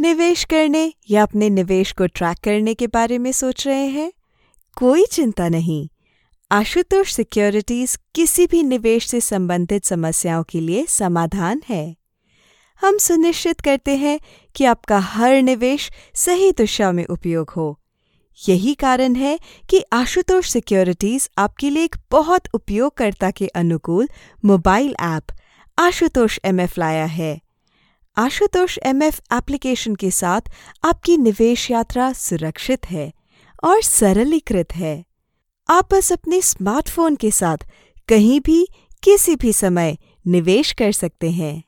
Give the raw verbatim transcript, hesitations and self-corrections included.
निवेश करने या अपने निवेश को ट्रैक करने के बारे में सोच रहे हैं? कोई चिंता नहीं। आशुतोष सिक्योरिटीज किसी भी निवेश से संबंधित समस्याओं के लिए समाधान है। हम सुनिश्चित करते हैं कि आपका हर निवेश सही दिशा में उपयोग हो। यही कारण है कि आशुतोष सिक्योरिटीज आपके लिए एक बहुत उपयोगकर्ता के अनुकूल मोबाइल ऐप आशुतोष एमएफ लाया है। आशुतोष एमएफ एप्लीकेशन के साथ आपकी निवेश यात्रा सुरक्षित है और सरलीकृत है। आप बस अपने स्मार्टफोन के साथ कहीं भी किसी भी समय निवेश कर सकते हैं।